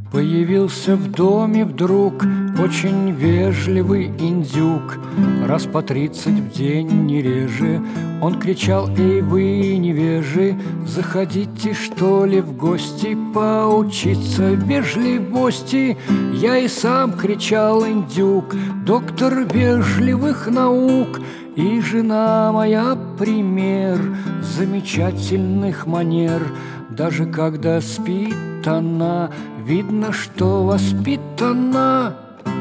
Появился в доме вдруг очень вежливый индюк. Раз по 30 в день, не реже, он кричал: «Эй, вы невежи, заходите, что ли, в гости поучиться вежливости!» Я и сам кричал: «Индюк, доктор вежливых наук!» И жена моя пример замечательных манер. Даже когда спит она, видно, что воспитана.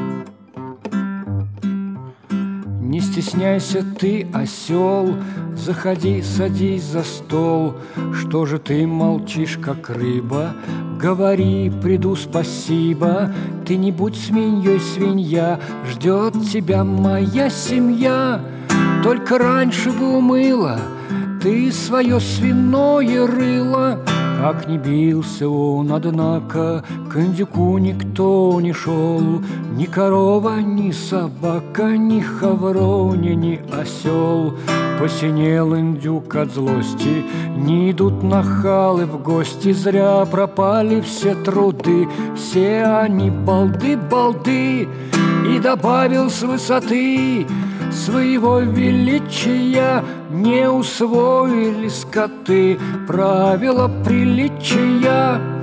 Не стесняйся ты, осел, заходи, садись за стол. Что же ты молчишь, как рыба? Говори, приду, спасибо. Ты не будь свиньей, свинья, ждет тебя моя семья. Только раньше бы умыла ты свое свиное рыло. Как не бился он, однако к индюку никто не шел. Ни корова, ни собака, ни хавроня, ни осел. Посинел индюк от злости, не идут нахалы в гости. Зря пропали все труды, все они балды, балды. И добавил с высоты своего величия: не усвоили скоты правила приличия.